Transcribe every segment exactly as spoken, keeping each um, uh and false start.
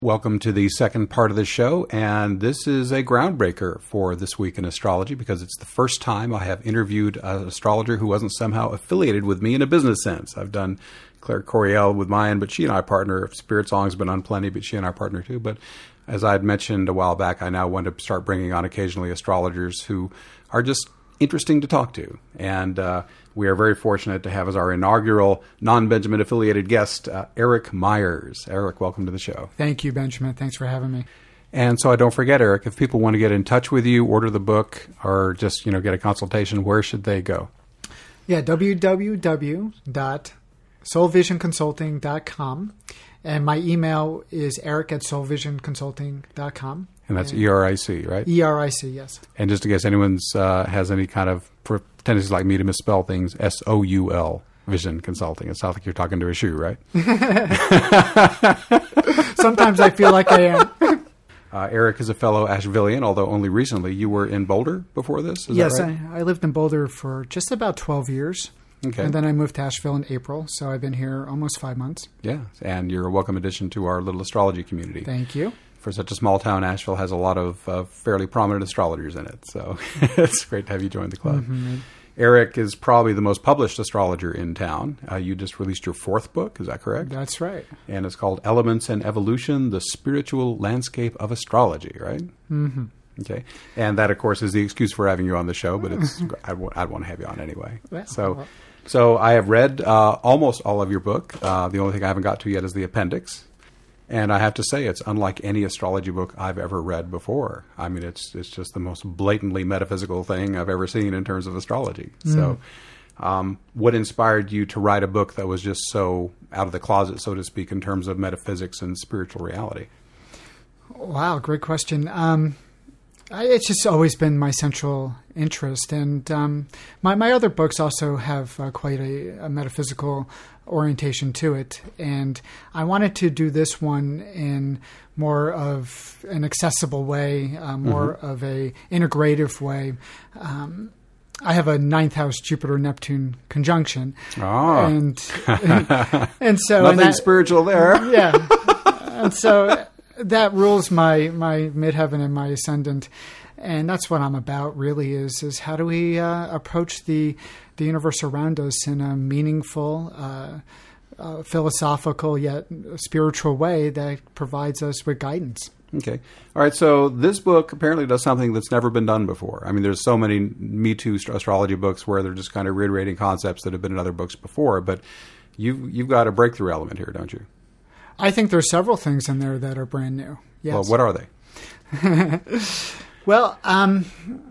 Welcome to the second part of the show, and this is a groundbreaker for This Week in Astrology because it's the first time I have interviewed an astrologer who wasn't somehow affiliated with me in a business sense. I've done Claire Coriel with mine, but she and I partner. Spirit Song's been on plenty, but she and I partner too. But as I had mentioned a while back, I now want to start bringing on occasionally astrologers who are just interesting to talk to. And uh, we are very fortunate to have as our inaugural non-Benjamin affiliated guest, uh, Eric Myers. Eric, welcome to the show. Thank you, Benjamin. Thanks for having me. And so I don't forget, Eric, if people want to get in touch with you, order the book, or just, you know, get a consultation, where should they go? Yeah, w w w dot soul vision consulting dot com. And my email is eric at soul vision consulting dot com. And that's E R I C, right? E R I C, yes. And just in case anyone's uh, has any kind of tendencies like me to misspell things, S O U L, Vision Consulting. It sounds like you're talking to a shoe, right? Sometimes I feel like I am. Uh, Eric is a fellow Ashevillean, although only recently. You were in Boulder before this, is yes, that right? I, I lived in Boulder for just about twelve years. Okay. And then I moved to Asheville in April, so I've been here almost five months. Yeah, and you're a welcome addition to our little astrology community. Thank you. For such a small town, Asheville has a lot of uh, fairly prominent astrologers in it, so it's great to have you join the club. Mm-hmm. Eric is probably the most published astrologer in town. Uh, you just released your fourth book, is that correct? That's right. And it's called Elements and Evolution, the Spiritual Landscape of Astrology, right? Mm-hmm. Okay. And that, of course, is the excuse for having you on the show, but it's I'd, w- I'd want to have you on anyway. Well, so well. so I have read uh, almost all of your book. Uh, the only thing I haven't got to yet is the appendix. And I have to say, it's unlike any astrology book I've ever read before. I mean, it's it's just the most blatantly metaphysical thing I've ever seen in terms of astrology. Mm. So um, what inspired you to write a book that was just so out of the closet, so to speak, in terms of metaphysics and spiritual reality? Wow, great question. Um, I, it's just always been my central interest. And um, my, my other books also have uh, quite a, a metaphysical orientation to it. And I wanted to do this one in more of an accessible way, uh, more mm-hmm. of a integrative way. Um, I have a ninth house Jupiter-Neptune conjunction. Oh. And, and, and so... Nothing and that, spiritual there. Yeah. And so that rules my, my midheaven and my ascendant. And that's what I'm about, really, is is how do we uh, approach the the universe around us in a meaningful, uh, uh, philosophical, yet spiritual way that provides us with guidance. Okay. All right. So this book apparently does something that's never been done before. I mean, there's so many Me Too astrology books where they're just kind of reiterating concepts that have been in other books before. But you've, you've got a breakthrough element here, don't you? I think there's several things in there that are brand new. Yes. Well, what are they? Well, um,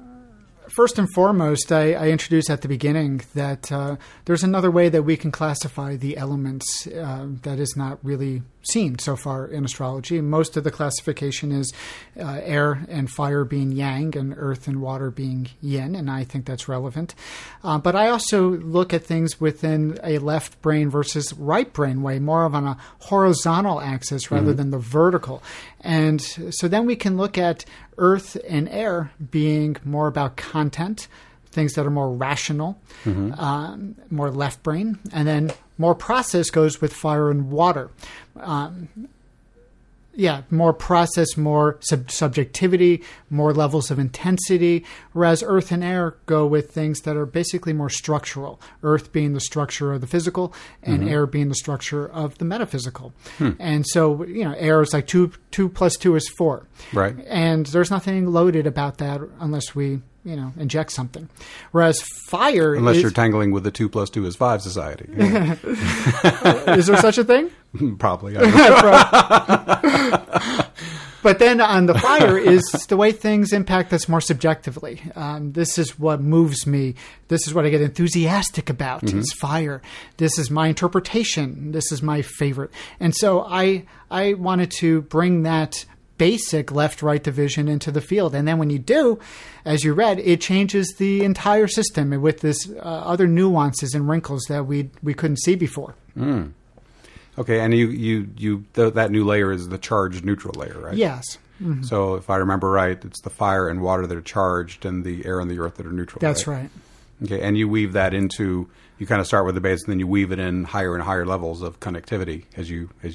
first and foremost, I, I introduced at the beginning that uh, there's another way that we can classify the elements uh, that is not really seen so far in astrology. Most of the classification is uh, air and fire being yang and earth and water being yin, and I think that's relevant. Uh, but I also look at things within a left brain versus right brain way, more of on a horizontal axis rather mm-hmm. than the vertical. And so then we can look at earth and air being more about content, things that are more rational, mm-hmm. um, more left brain, and then more process goes with fire and water. Um, yeah, more process, more sub- subjectivity, more levels of intensity, whereas earth and air go with things that are basically more structural, earth being the structure of the physical and mm-hmm. air being the structure of the metaphysical. Hmm. And so, you know, air is like two, two plus two is four. Right. And there's nothing loaded about that unless we, you know, inject something. Whereas fire Unless is, you're tangling with the two plus two is five society. Yeah. Is there such a thing? Probably. I But then on the fire is the way things impact us more subjectively. Um, this is what moves me. This is what I get enthusiastic about mm-hmm. is fire. This is my interpretation. This is my favorite. And so I I wanted to bring that basic left-right division into the field. And then when you do, as you read, it changes the entire system with this uh, other nuances and wrinkles that we we couldn't see before. Mm. Okay, and you, you, you th- that new layer is the charged neutral layer, right? Yes. Mm-hmm. So if I remember right, it's the fire and water that are charged and the air and the earth that are neutral. That's right. right. Okay, and you weave that into, you kind of start with the base and then you weave it in higher and higher levels of connectivity as you as you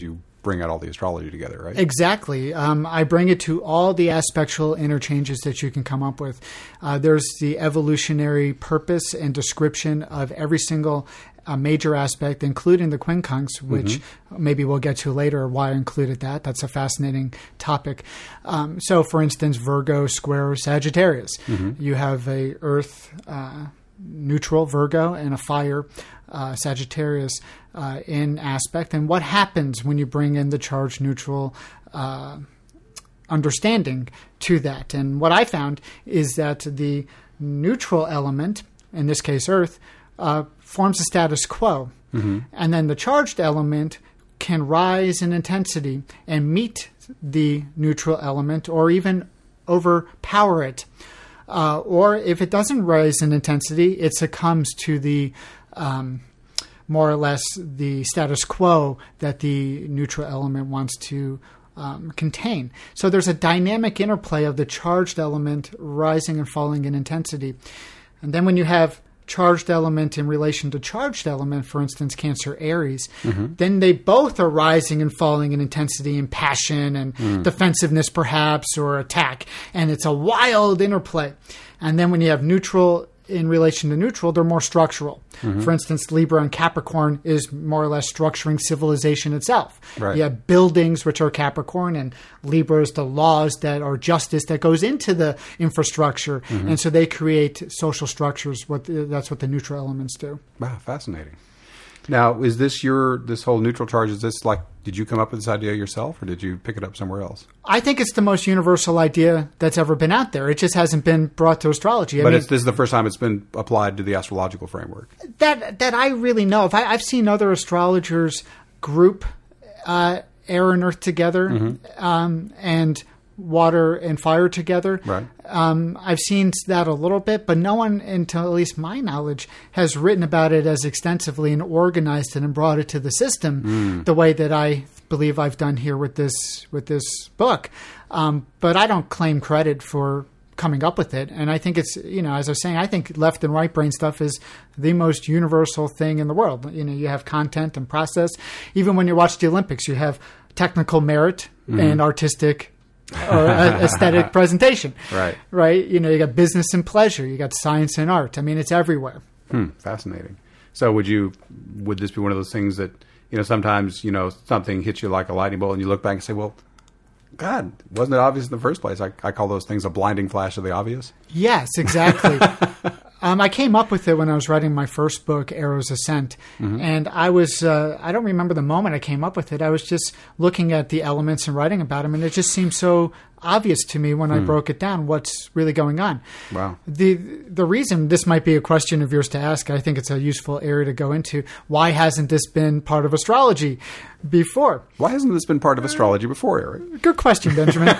bring out all the astrology together, right? Exactly. Um, I bring it to all the aspectual interchanges that you can come up with. Uh, there's the evolutionary purpose and description of every single uh, major aspect, including the quincunx, which mm-hmm. maybe we'll get to later, why I included that. That's a fascinating topic. Um, so, for instance, Virgo square Sagittarius. Mm-hmm. You have a Earth uh, neutral Virgo and a fire uh, Sagittarius uh, in aspect. And what happens when you bring in the charged neutral uh, understanding to that? And what I found is that the neutral element, in this case Earth, uh, forms a status quo. Mm-hmm. And then the charged element can rise in intensity and meet the neutral element or even overpower it. Uh, or if it doesn't rise in intensity, it succumbs to the um, more or less the status quo that the neutral element wants to um, contain. So there's a dynamic interplay of the charged element rising and falling in intensity. And then when you have charged element in relation to charged element, for instance, Cancer Aries, mm-hmm. then they both are rising and falling in intensity and passion and mm. defensiveness perhaps or attack. And it's a wild interplay. And then when you have neutral in relation to neutral, they're more structural. Mm-hmm. For instance, Libra and Capricorn is more or less structuring civilization itself. Right. You have buildings, which are Capricorn, and Libra is the laws that are justice that goes into the infrastructure. Mm-hmm. And so they create social structures. What that's what the neutral elements do. Wow, fascinating. Now, is this your, this whole neutral charge, is this like, did you come up with this idea yourself or did you pick it up somewhere else? I think it's the most universal idea that's ever been out there. It just hasn't been brought to astrology. I but mean, it's, this is the first time it's been applied to the astrological framework. That that I really know of. I, I've seen other astrologers group uh, air and earth together mm-hmm. um, and water and fire together. Right. Um, I've seen that a little bit, but no one, until at least my knowledge, has written about it as extensively and organized it and brought it to the system mm. the way that I believe I've done here with this with this book. Um, but I don't claim credit for coming up with it. And I think it's, you know, as I was saying, I think left and right brain stuff is the most universal thing in the world. You know, you have content and process. Even when you watch the Olympics, you have technical merit mm. and artistic or aesthetic presentation. Right. Right. You know, you got business and pleasure. You got science and art. I mean, it's everywhere. Hmm. Fascinating. So would you, would this be one of those things that, you know, sometimes, you know, something hits you like a lightning bolt and you look back and say, well, God, wasn't it obvious in the first place? I, I call those things a blinding flash of the obvious. Yes, exactly. um, I came up with it when I was writing my first book, Eros Ascent. Mm-hmm. And I was, uh, I don't remember the moment I came up with it. I was just looking at the elements and writing about them. And it just seemed so obvious to me when mm. I broke it down what's really going on. Wow. The the reason, this might be a question of yours to ask, I think it's a useful area to go into. Why hasn't this been part of astrology before? Why hasn't this been part of astrology before, Eric? Good question, Benjamin.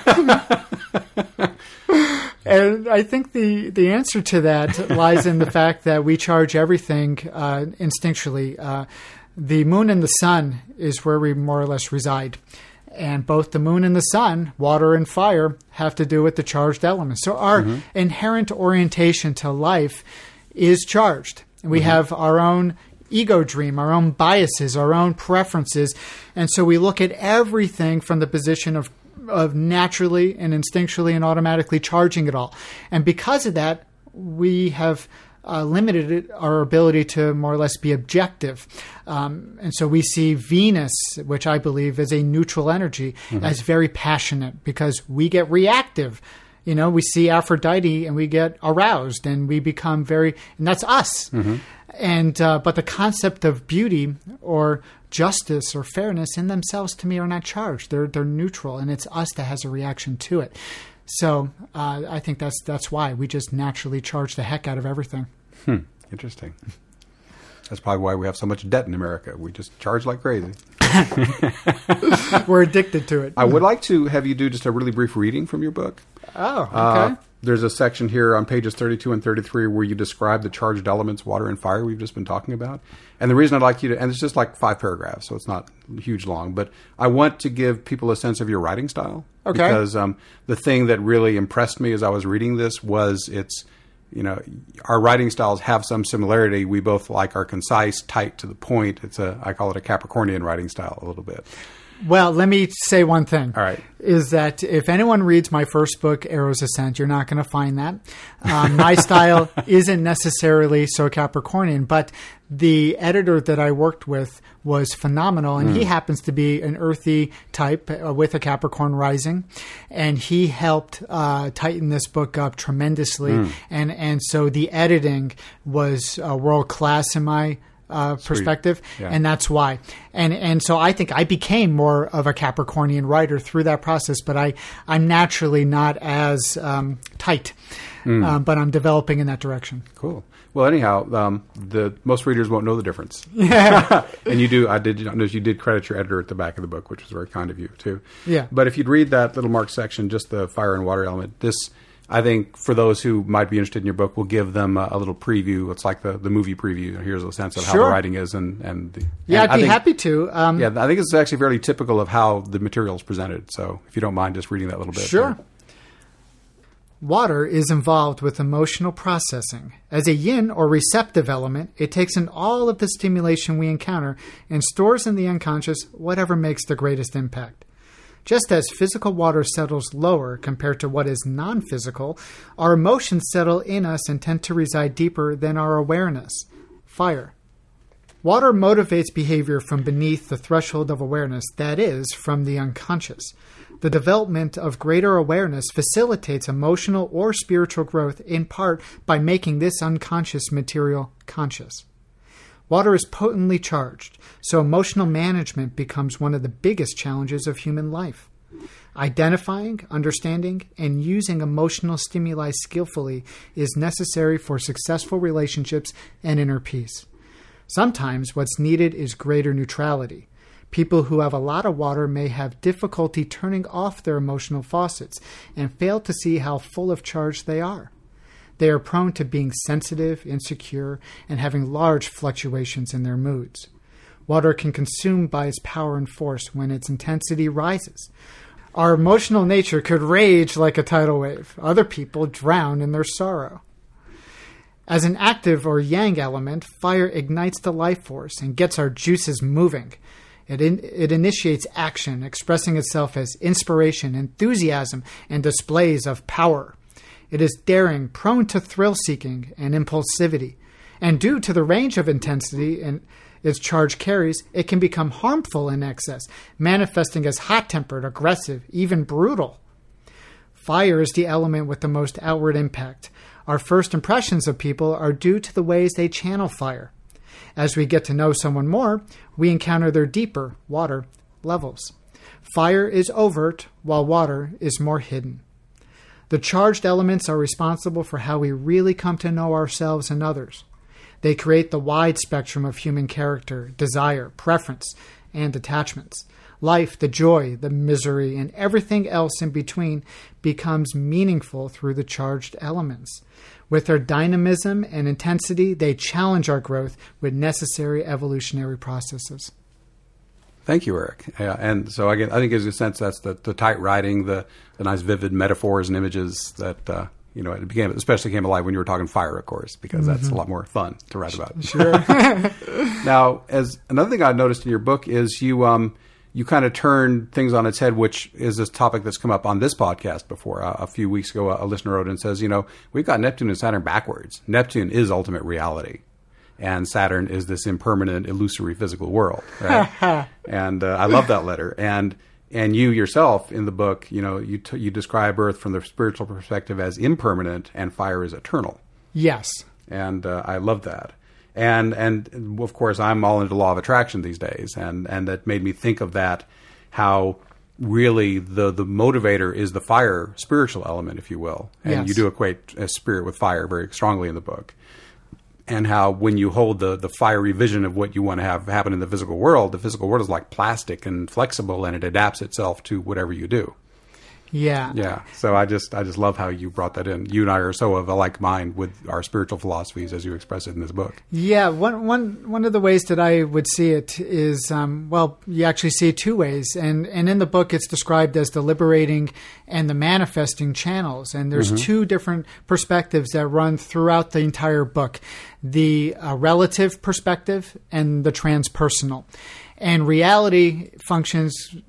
And I think the, the answer to that lies in the fact that we charge everything uh, instinctually. Uh, the moon and the sun is where we more or less reside. And both the moon and the sun, water and fire, have to do with the charged elements. So our mm-hmm. inherent orientation to life is charged. We mm-hmm. have our own ego dream, our own biases, our own preferences. And so we look at everything from the position of, of naturally and instinctually and automatically charging it all. And because of that, we have Uh, limited our ability to more or less be objective. Um, and so we see Venus, which I believe is a neutral energy, mm-hmm. as very passionate because we get reactive. You know, we see Aphrodite and we get aroused and we become very, and that's us. Mm-hmm. And, uh, but the concept of beauty or justice or fairness in themselves to me are not charged. They're, they're neutral, and it's us that has a reaction to it. So uh, I think that's that's why we just naturally charge the heck out of everything. Hmm. Interesting. That's probably why we have so much debt in America. We just charge like crazy. We're addicted to it. I would like to have you do just a really brief reading from your book. Oh, okay. Uh, there's a section here on pages thirty-two and thirty-three where you describe the charged elements, water and fire, we've just been talking about. And the reason I'd like you to, and it's just like five paragraphs, so it's not huge long, but I want to give people a sense of your writing style. Okay. Because um, the thing that really impressed me as I was reading this was it's, you know, our writing styles have some similarity. We both like our concise, tight, to the point. It's a, I call it a Capricornian writing style a little bit. Well, let me say one thing. All right. Is that if anyone reads my first book, Eros Ascent, you're not going to find that. Um, my style isn't necessarily so Capricornian, but the editor that I worked with was phenomenal, and mm. he happens to be an earthy type uh, with a Capricorn rising, and he helped uh, tighten this book up tremendously, mm. and, and so the editing was uh, world-class in my Uh, perspective, yeah. and that's why. And and so I think I became more of a Capricornian writer through that process, but I, I'm naturally not as um, tight, mm. um, but I'm developing in that direction. Cool. Well, anyhow, um, the most readers won't know the difference. Yeah. And you do, I did notice you did credit your editor at the back of the book, which was very kind of you, too. Yeah. But if you'd read that little marked section, just the fire and water element, this... I think for those who might be interested in your book, we'll give them a, a little preview. It's like the, the movie preview. Here's a sense of sure. how the writing is. and, and the, Yeah, and I'd be think, happy to. Um, yeah, I think it's actually fairly typical of how the material is presented. So if you don't mind just reading that little bit. Sure. There. Water is involved with emotional processing. As a yin or receptive element, it takes in all of the stimulation we encounter and stores in the unconscious whatever makes the greatest impact. Just as physical water settles lower compared to what is non-physical, our emotions settle in us and tend to reside deeper than our awareness. Fire. Water motivates behavior from beneath the threshold of awareness, that is, from the unconscious. The development of greater awareness facilitates emotional or spiritual growth in part by making this unconscious material conscious. Water is potently charged, so emotional management becomes one of the biggest challenges of human life. Identifying, understanding, and using emotional stimuli skillfully is necessary for successful relationships and inner peace. Sometimes what's needed is greater neutrality. People who have a lot of water may have difficulty turning off their emotional faucets and fail to see how full of charge they are. They are prone to being sensitive, insecure, and having large fluctuations in their moods. Water can consume by its power and force when its intensity rises. Our emotional nature could rage like a tidal wave. Other people drown in their sorrow. As an active or yang element, fire ignites the life force and gets our juices moving. It, in, it initiates action, expressing itself as inspiration, enthusiasm, and displays of power. It is daring, prone to thrill-seeking and impulsivity. And due to the range of intensity and its charge carries, it can become harmful in excess, manifesting as hot-tempered, aggressive, even brutal. Fire is the element with the most outward impact. Our first impressions of people are due to the ways they channel fire. As we get to know someone more, we encounter their deeper, water, levels. Fire is overt, while water is more hidden. The charged elements are responsible for how we really come to know ourselves and others. They create the wide spectrum of human character, desire, preference, and attachments. Life, the joy, the misery, and everything else in between becomes meaningful through the charged elements. With their dynamism and intensity, they challenge our growth with necessary evolutionary processes. Thank you, Eric. Yeah, and so again, I think in a sense that's the, the tight writing, the, the nice vivid metaphors and images that uh, you know it became, especially came alive when you were talking fire, of course, because mm-hmm. that's a lot more fun to write about. Sure. Now, as another thing I noticed in your book is you um you kind of turn things on its head, which is this topic that's come up on this podcast before. Uh, a few weeks ago, a, a listener wrote and says, you know, we've got Neptune and Saturn backwards. Neptune is ultimate reality. And Saturn is this impermanent, illusory physical world, right? And uh, I love that letter. And and you yourself in the book, you know, you t- you describe Earth from the spiritual perspective as impermanent, and fire is eternal. Yes. And uh, I love that. And and of course, I'm all into law of attraction these days, and and that made me think of that, how really the the motivator is the fire spiritual element, if you will. And yes. you do equate a spirit with fire very strongly in the book. And how when you hold the, the fiery vision of what you want to have happen in the physical world, the physical world is like plastic and flexible, and it adapts itself to whatever you do. Yeah. Yeah. So I just I just love how you brought that in. You and I are so of a like mind with our spiritual philosophies as you express it in this book. Yeah. One one one of the ways that I would see it is, um, well, you actually see it two ways. And, and in the book, it's described as the liberating and the manifesting channels. And there's mm-hmm. two different perspectives that run throughout the entire book. The uh, relative perspective and the transpersonal. And reality functions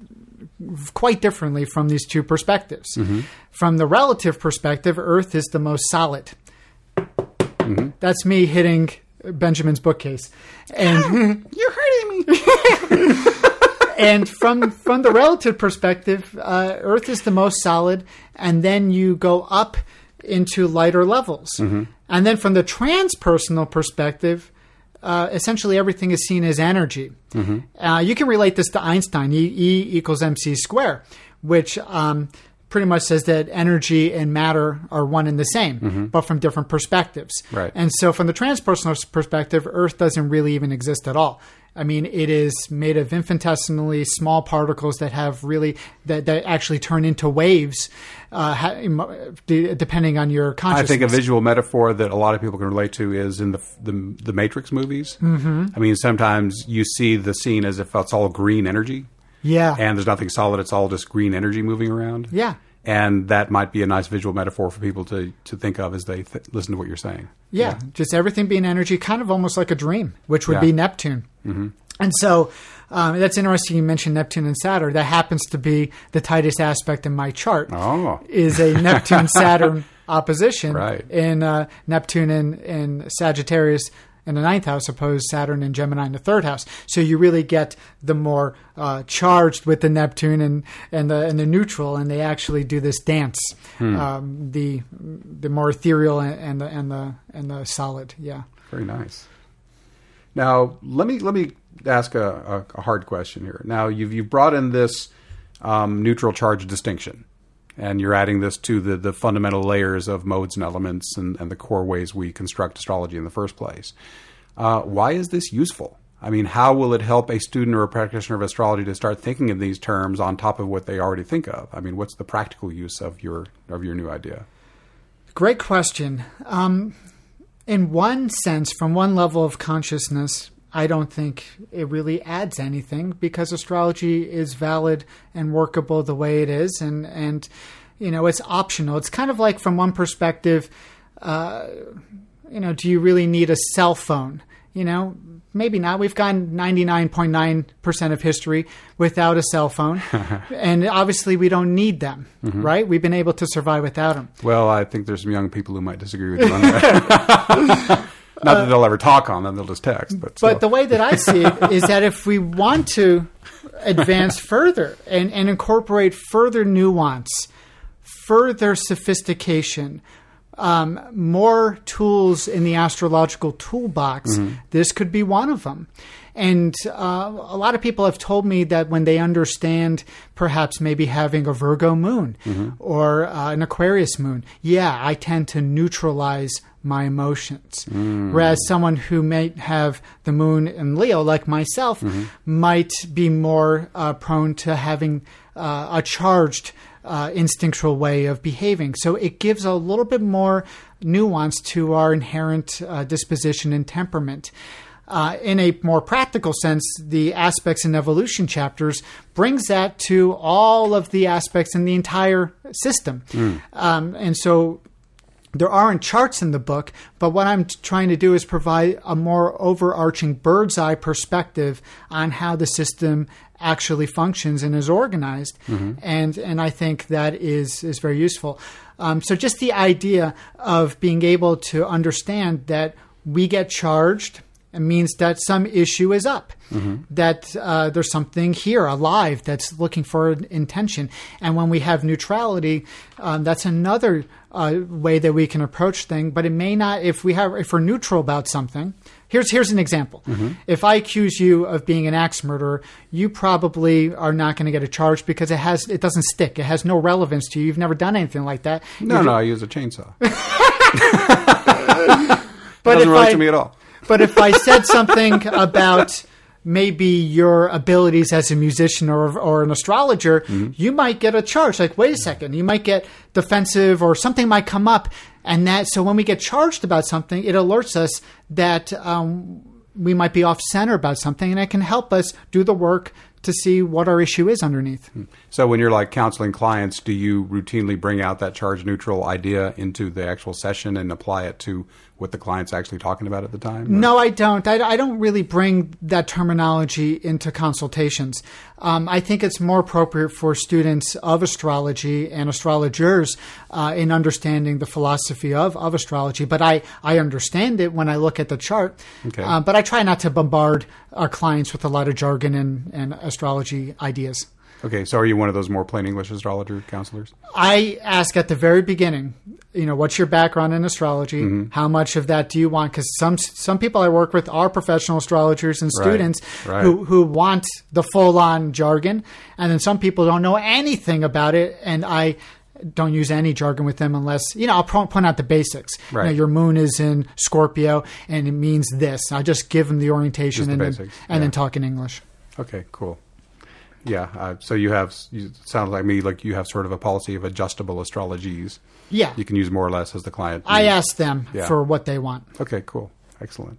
quite differently from these two perspectives. Mm-hmm. From the relative perspective, Earth is the most solid. Mm-hmm. That's me hitting Benjamin's bookcase. And you're hurting me. And from from the relative perspective, uh, Earth is the most solid, and then you go up into lighter levels. Mm-hmm. And then from the transpersonal perspective, uh, essentially everything is seen as energy. Mm-hmm. Uh, you can relate this to Einstein, E, e equals mc squared, which um, pretty much says that energy and matter are one and the same, mm-hmm. but from different perspectives. Right. And so from the transpersonal perspective, Earth doesn't really even exist at all. I mean, it is made of infinitesimally small particles that have really that, that actually turn into waves, uh, depending on your consciousness. I think a visual metaphor that a lot of people can relate to is in the the, the Matrix movies. Mm-hmm. I mean, sometimes you see the scene as if it's all green energy. Yeah, and there's nothing solid; it's all just green energy moving around. Yeah. And that might be a nice visual metaphor for people to, to think of as they th- listen to what you're saying. Yeah, yeah, just everything being energy, kind of almost like a dream, which would yeah. be Neptune. Mm-hmm. And so um, that's interesting you mentioned Neptune and Saturn. That happens to be the tightest aspect in my chart. Oh. Is a Neptune-Saturn opposition. Right. In uh, Neptune and, and Sagittarius in the ninth house, opposed Saturn and Gemini in the third house. So you really get the more uh, charged with the Neptune and, and the and the neutral, and they actually do this dance. Hmm. Um, the the more ethereal and, and the and the and the solid. Yeah. Very nice. Now let me let me ask a, a, a hard question here. Now you've you've brought in this um, neutral charge distinction. And you're adding this to the, the fundamental layers of modes and elements and, and the core ways we construct astrology in the first place. Uh, why is this useful? I mean, how will it help a student or a practitioner of astrology to start thinking of these terms on top of what they already think of? I mean, what's the practical use of your of your new idea? Great question. Um, in one sense, from one level of consciousness, I don't think it really adds anything because astrology is valid and workable the way it is. And, and you know, it's optional. It's kind of like from one perspective, uh, you know, do you really need a cell phone? You know, maybe not. We've gone ninety-nine point nine percent of history without a cell phone. And obviously we don't need them, mm-hmm. right? We've been able to survive without them. Well, I think there's some young people who might disagree with you on that. Not that they'll ever talk on them, they'll just text. But, but the way that I see it is that if we want to advance further and, and incorporate further nuance, further sophistication, um, more tools in the astrological toolbox, mm-hmm. this could be one of them. And uh, a lot of people have told me that when they understand perhaps maybe having a Virgo moon mm-hmm. or uh, an Aquarius moon, yeah, I tend to neutralize my emotions. Mm. Whereas someone who might have the moon in Leo, like myself, mm-hmm. might be more uh, prone to having uh, a charged uh, instinctual way of behaving. So it gives a little bit more nuance to our inherent uh, disposition and temperament. Uh, in a more practical sense, the aspects and evolution chapters brings that to all of the aspects in the entire system. Mm. Um, and so there aren't charts in the book, but what I'm t- trying to do is provide a more overarching bird's eye perspective on how the system actually functions and is organized. Mm-hmm. And and I think that is, is very useful. Um, so just the idea of being able to understand that we get charged means that some issue is up, mm-hmm. that uh, there's something here alive that's looking for intention. And when we have neutrality, um, that's another uh, way that we can approach things. But it may not, if we have, if we're neutral about something. Here's here's an example. Mm-hmm. If I accuse you of being an axe murderer, you probably are not going to get a charge because it has it doesn't stick. It has no relevance to you. You've never done anything like that. No, You're no, I use a chainsaw. But it doesn't relate I, to me at all. But if I said something about maybe your abilities as a musician or or an astrologer, mm-hmm. you might get a charge. Like, wait a second, you might get defensive or something might come up. And that, so when we get charged about something, it alerts us that um, we might be off center about something, and it can help us do the work to see what our issue is underneath. So when you're like counseling clients, do you routinely bring out that charge neutral idea into the actual session and apply it to what the client's actually talking about at the time? Or? No, I don't. I, I don't really bring that terminology into consultations. Um, I think it's more appropriate for students of astrology and astrologers uh, in understanding the philosophy of, of astrology. But I, I understand it when I look at the chart. Okay. Uh, but I try not to bombard our clients with a lot of jargon and, and astrology ideas. Okay, so are you one of those more plain English astrologer counselors? I ask at the very beginning, you know, what's your background in astrology? Mm-hmm. How much of that do you want? Because some some people I work with are professional astrologers and students right, right. who who want the full-on jargon, and then some people don't know anything about it, and I don't use any jargon with them unless, you know, I'll point out the basics. Right. You know, your moon is in Scorpio, and it means this. I just give them the orientation the and, basics, then, yeah. and then talk in English. Okay, cool. Yeah, uh, so you have, you sounds like me, like you have sort of a policy of adjustable astrologies. Yeah. You can use more or less as the client needs. I ask them yeah. for what they want. Okay, cool. Excellent.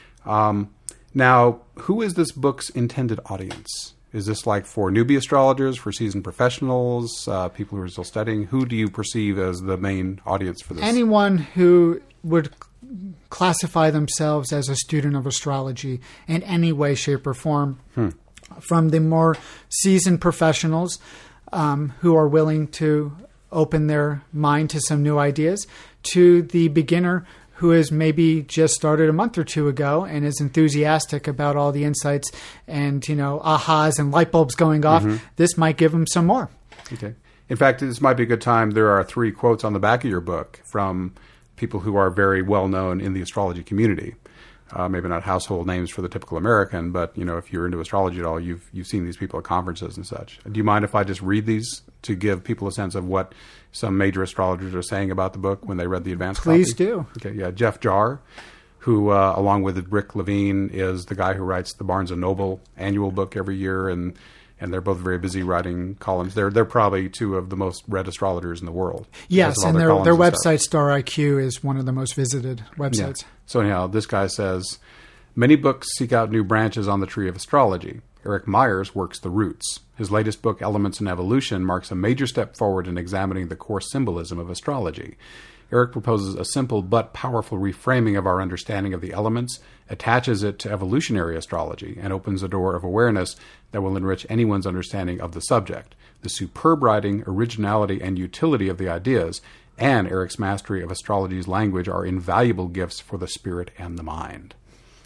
Um, now, who is this book's intended audience? Is this like for newbie astrologers, for seasoned professionals, uh, people who are still studying? Who do you perceive as the main audience for this? Anyone who would classify themselves as a student of astrology in any way, shape, or form. Hmm. From the more seasoned professionals um, who are willing to open their mind to some new ideas, to the beginner who has maybe just started a month or two ago and is enthusiastic about all the insights and, you know, ahas and light bulbs going off. Mm-hmm. This might give them some more. Okay. In fact, this might be a good time. There are three quotes on the back of your book from people who are very well known in the astrology community. Uh, maybe not household names for the typical American, but you know, if you're into astrology at all, you've you've seen these people at conferences and such. Do you mind if I just read these to give people a sense of what some major astrologers are saying about the book when they read the advanced Please copy? do. Okay, yeah, Jeff Jarr, who uh, along with Rick Levine is the guy who writes the Barnes and Noble annual book every year, and and they're both very busy writing columns. They're they're probably two of the most read astrologers in the world. Yes, and their, their their website, stuff. Star I Q, is one of the most visited websites. Yeah. So anyhow, this guy says, many books seek out new branches on the tree of astrology. Eric Myers works the roots. His latest book, Elements in Evolution, marks a major step forward in examining the core symbolism of astrology. Eric proposes a simple but powerful reframing of our understanding of the elements, attaches it to evolutionary astrology, and opens a door of awareness that will enrich anyone's understanding of the subject. The superb writing, originality, and utility of the ideas, and Eric's mastery of astrology's language are invaluable gifts for the spirit and the mind.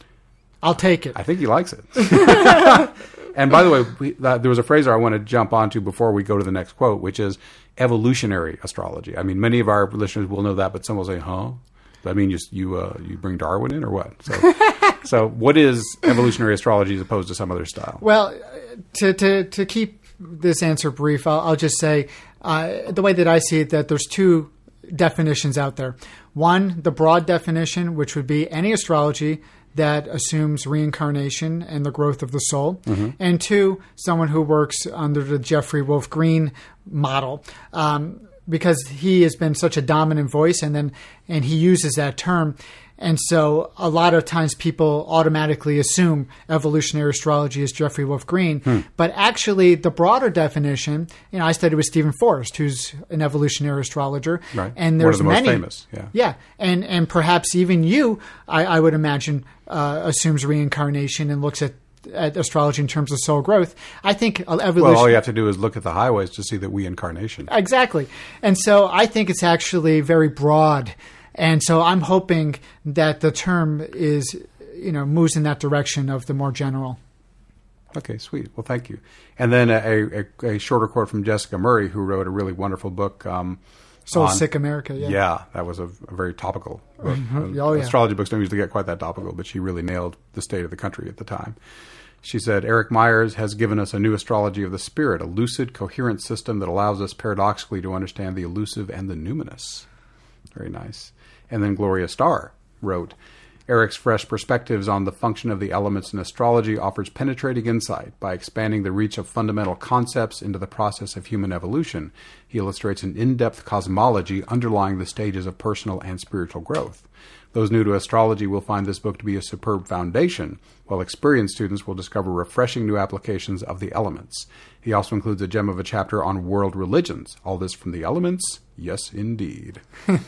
I'll take it. I think he likes it. And by the way, we, that, there was a phrase I want to jump onto before we go to the next quote, which is evolutionary astrology. I mean, many of our listeners will know that, but some will say, huh? I mean, you you, uh, you bring Darwin in or what? So, so what is evolutionary astrology as opposed to some other style? Well, to, to, to keep this answer brief, I'll, I'll just say uh, the way that I see it, that there's two definitions out there. One, the broad definition, which would be any astrology that assumes reincarnation and the growth of the soul. Mm-hmm. And two, someone who works under the Jeffrey Wolf Green model, um, because he has been such a dominant voice, and then and he uses that term. And so a lot of times people automatically assume evolutionary astrology is Jeffrey Wolf Green. Hmm. But actually the broader definition, you know, I studied with Stephen Forrest, who's an evolutionary astrologer. Right. And there's One of the many, most famous. Yeah. Yeah. And, and perhaps even you, I, I would imagine, uh, assumes reincarnation and looks at at astrology in terms of soul growth. I think evolution... Well, all you have to do is look at the highways to see that we incarnation. Exactly. And so I think it's actually very broad. And so I'm hoping that the term is, you know, moves in that direction of the more general. Okay, sweet. Well, thank you. And then a, a, a shorter quote from Jessica Murray, who wrote a really wonderful book. Um, Soul on, Sick America, yeah. Yeah, that was a, a very topical book. Oh, yeah. Astrology books don't usually get quite that topical, but she really nailed the state of the country at the time. She said, Eric Myers has given us a new astrology of the spirit, a lucid, coherent system that allows us paradoxically to understand the elusive and the numinous. Very nice. And then Gloria Starr wrote, Eric's fresh perspectives on the function of the elements in astrology offers penetrating insight. By expanding the reach of fundamental concepts into the process of human evolution, he illustrates an in-depth cosmology underlying the stages of personal and spiritual growth. Those new to astrology will find this book to be a superb foundation, while experienced students will discover refreshing new applications of the elements. He also includes a gem of a chapter on world religions. All this from the elements? Yes, indeed.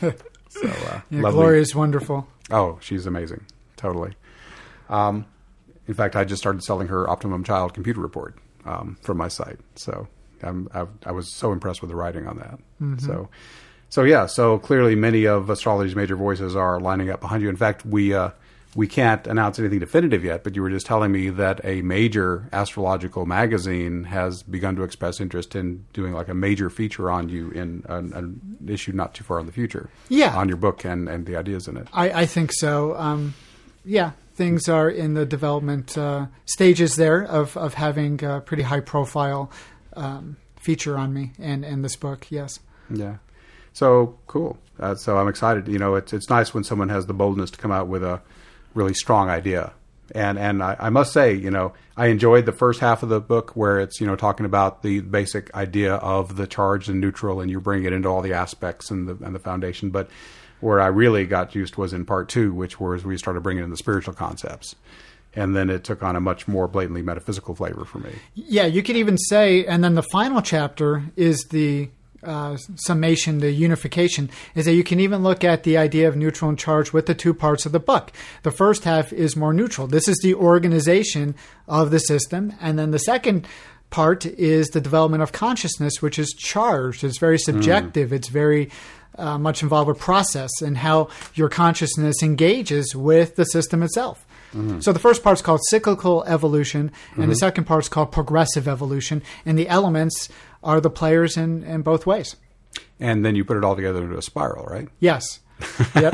So, uh, yeah, lovely. Gloria's wonderful. Oh, she's amazing. Totally. Um, in fact, I just started selling her Optimum Child computer report um, from my site. So I'm, I, I was so impressed with the writing on that. Mm-hmm. So, so yeah, so clearly many of astrology's major voices are lining up behind you. In fact, we, uh, we can't announce anything definitive yet, but you were just telling me that a major astrological magazine has begun to express interest in doing like a major feature on you in an, an issue not too far in the future. Yeah. On your book and, and the ideas in it. I, I think so. Um, yeah, things are in the development uh, stages there of, of having a pretty high profile um, feature on me and, and this book, yes. Yeah. So, cool. Uh, so I'm excited. You know, it's, it's nice when someone has the boldness to come out with a really strong idea. And and I, I must say, you know, I enjoyed the first half of the book where it's, you know, talking about the basic idea of the charged and neutral, and you bring it into all the aspects and the and the foundation. But where I really got used was in part two, which was we started bringing in the spiritual concepts. And then it took on a much more blatantly metaphysical flavor for me. Yeah, you could even say, and then the final chapter is the Uh, summation, the unification, is that you can even look at the idea of neutral and charged with the two parts of the book. The first half is more neutral. This is the organization of the system. And then the second part is the development of consciousness, which is charged. It's very subjective. Mm. It's very uh, much involved with process and how your consciousness engages with the system itself. Mm-hmm. So the first part's called cyclical evolution, and mm-hmm. the second part's called progressive evolution. And the elements are the players in, in both ways. And then you put it all together into a spiral, right? Yes. Yep.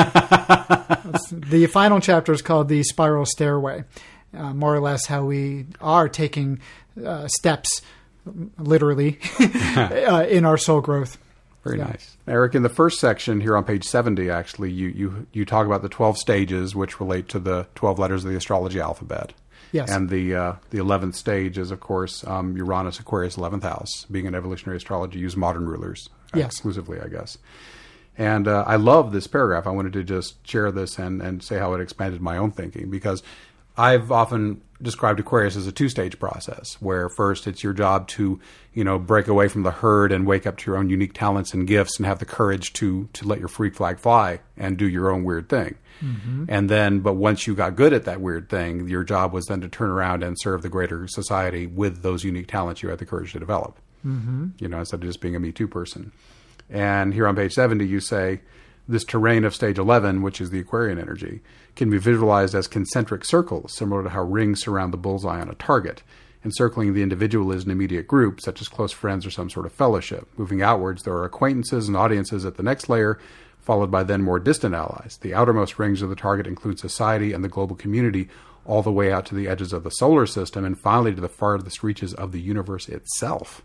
The final chapter is called the spiral stairway, uh, more or less how we are taking uh, steps, literally, uh, in our soul growth. Very yeah. nice. Eric, in the first section here on page seventy, actually, you, you, you talk about the twelve stages, which relate to the twelve letters of the astrology alphabet. Yes. And the uh, the eleventh stage is, of course, um, Uranus, Aquarius, eleventh house. Being an evolutionary astrology, use modern rulers yes. exclusively, I guess. And uh, I love this paragraph. I wanted to just share this and, and say how it expanded my own thinking, because I've often described Aquarius as a two-stage process, where first it's your job to, you know, break away from the herd and wake up to your own unique talents and gifts and have the courage to to let your freak flag fly and do your own weird thing. Mm-hmm. And then, but once you got good at that weird thing, your job was then to turn around and serve the greater society with those unique talents you had the courage to develop. Mm-hmm. You know, instead of just being a Me Too person. And here on page seventy, you say, this terrain of stage eleven, which is the Aquarian energy, can be visualized as concentric circles, similar to how rings surround the bullseye on a target. Encircling the individual is an immediate group, such as close friends or some sort of fellowship. Moving outwards, there are acquaintances and audiences at the next layer, followed by then more distant allies. The outermost rings of the target include society and the global community, all the way out to the edges of the solar system, and finally to the farthest reaches of the universe itself.